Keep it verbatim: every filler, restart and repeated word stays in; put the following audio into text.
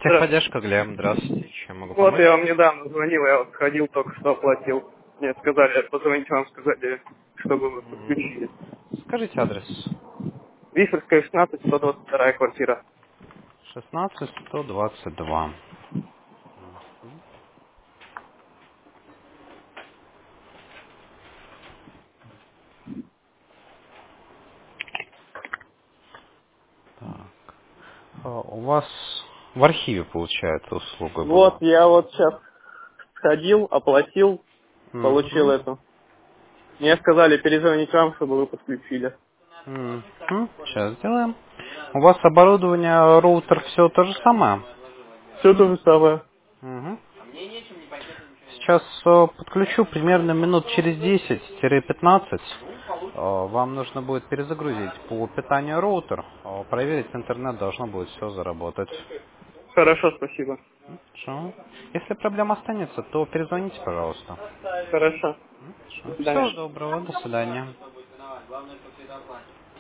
Техподдержка, Глеб, здравствуйте. Чем могу Вот помочь? я вам недавно звонил, я вот ходил, только что оплатил. Мне сказали, позвонить вам, сказали, чтобы вы Мгм. подключили. Скажите адрес. Висерская, шестнадцать, сто двадцать вторая квартира. шестнадцать сто двадцать два. Так. А, У вас в архиве, получается, услуга Вот была. я вот сейчас сходил, оплатил, получил Угу. эту. Мне сказали перезвонить вам, чтобы вы подключили. Сейчас сделаем. У вас оборудование, роутер, все то же самое? Все то же самое. Мгм. Сейчас э, подключу примерно минут через десять-пятнадцать. Э, Вам нужно будет перезагрузить по питанию роутер, э, проверить интернет, должно будет все заработать. Хорошо, спасибо. Хорошо. Если проблема останется, то перезвоните, пожалуйста. Хорошо. До Всего свидания. доброго, до свидания.